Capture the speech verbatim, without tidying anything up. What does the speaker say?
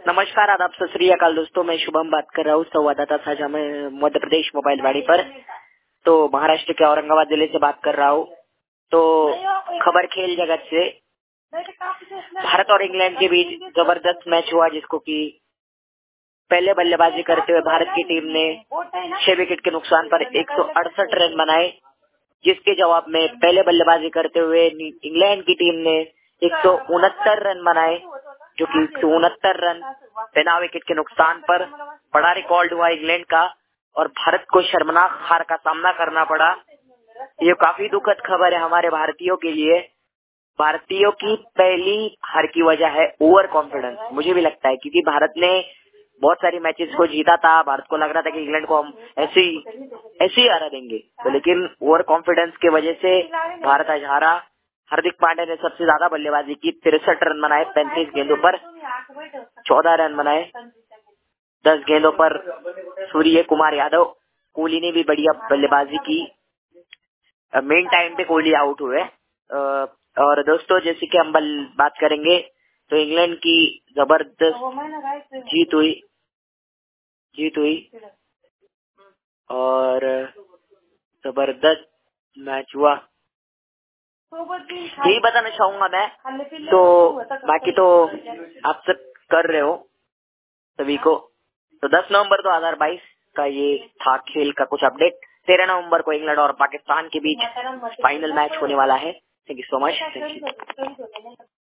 नमस्कार, आदाब, सत श्री अकाल दोस्तों। मैं शुभम बात कर रहा हूँ संवाददाता साझा में मध्य प्रदेश मोबाइल वाणी पर। तो महाराष्ट्र के औरंगाबाद जिले से बात कर रहा हूँ। तो खबर खेल जगत से, भारत और इंग्लैंड के बीच जबरदस्त मैच हुआ, जिसको कि पहले बल्लेबाजी करते हुए भारत की टीम ने छह विकेट के नुकसान पर एक सौ अड़सठ रन बनाए, जिसके जवाब में पहले बल्लेबाजी करते हुए इंग्लैंड की टीम ने एक सौ उनहत्तर रन बनाए, जो कि एक सौ उनहत्तर रन बिना विकेट के नुकसान पर। बड़ा रिकॉर्ड हुआ इंग्लैंड का और भारत को शर्मनाक हार का सामना करना पड़ा। ये काफी दुखद खबर है हमारे भारतीयों के लिए। भारतीयों की पहली हार की वजह है ओवर कॉन्फिडेंस, मुझे भी लगता है, क्योंकि भारत ने बहुत सारी मैचेस को जीता था। भारत को लग रहा था कि इंग्लैंड को हम ऐसे ही ऐसे ही हरा देंगे, तो लेकिन ओवर कॉन्फिडेंस की वजह से भारत आज हारा। हार्दिक पांड्या ने सबसे ज्यादा बल्लेबाजी की, तिरसठ रन बनाए पैंतीस गेंदों पर, चौदह रन बनाए दस गेंदों पर। सूर्य कुमार यादव, कोहली ने भी बढ़िया बल्लेबाजी की। मेन टाइम पे कोहली आउट हुए। और दोस्तों, जैसे कि हम बल बात करेंगे तो इंग्लैंड की जबरदस्त जीत हुई जीत हुई और जबरदस्त मैच हुआ, यही बताना चाहूंगा मैं। तो बाकी तो आप सब कर रहे हो सभी को। तो दस नवंबर दो हज़ार बाईस का ये था खेल का कुछ अपडेट। तेरह नवंबर को इंग्लैंड और पाकिस्तान के बीच फाइनल मैच होने वाला है। Thank you so much. Thank you.